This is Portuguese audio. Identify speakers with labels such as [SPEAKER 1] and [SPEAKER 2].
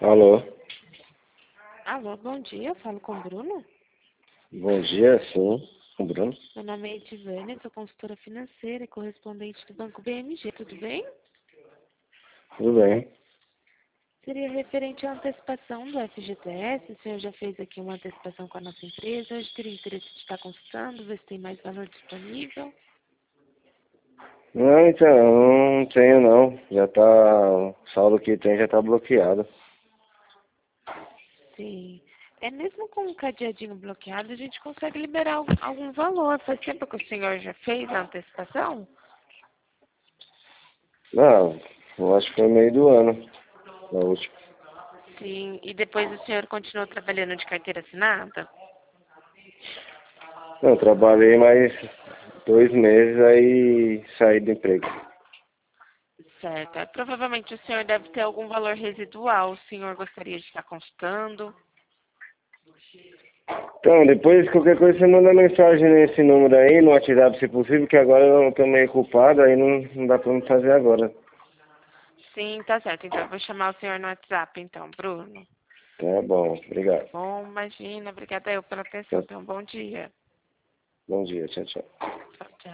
[SPEAKER 1] Alô,
[SPEAKER 2] Alô, bom dia, eu falo com o Bruno.
[SPEAKER 1] bom dia, sim, o Bruno.
[SPEAKER 2] Meu nome é Edivânia, sou consultora financeira e correspondente do Banco BMG, tudo bem?
[SPEAKER 1] Tudo bem?
[SPEAKER 2] Seria referente à antecipação do FGTS, o senhor já fez aqui uma antecipação com a nossa empresa, hoje teria interesse de estar consultando, ver se tem mais valor disponível.
[SPEAKER 1] Não, então, não tenho não. Já tá, o saldo que tem já tá bloqueado.
[SPEAKER 2] Sim, é mesmo com um cadeadinho bloqueado, a gente consegue liberar algum valor. Faz tempo que o senhor já fez a antecipação?
[SPEAKER 1] Não, eu acho que foi meio do ano, na última.
[SPEAKER 2] Sim, e depois o senhor continuou trabalhando de carteira assinada?
[SPEAKER 1] Não, trabalhei mais 2 meses, aí saí do emprego.
[SPEAKER 2] Certo. Provavelmente o senhor deve ter algum valor residual. O senhor gostaria de estar consultando?
[SPEAKER 1] Então, depois qualquer coisa você manda mensagem nesse número aí, no WhatsApp se possível, que agora eu tô meio ocupado, aí não dá pra me fazer agora.
[SPEAKER 2] Sim, tá certo. Então eu vou chamar o senhor no WhatsApp, então, Bruno.
[SPEAKER 1] Tá bom,
[SPEAKER 2] Tá
[SPEAKER 1] obrigado.
[SPEAKER 2] bom? Imagina. Obrigada eu pela atenção.
[SPEAKER 1] Tchau,
[SPEAKER 2] Tenha um bom dia.
[SPEAKER 1] bom dia, tchau, tchau.
[SPEAKER 2] Tchau, tchau.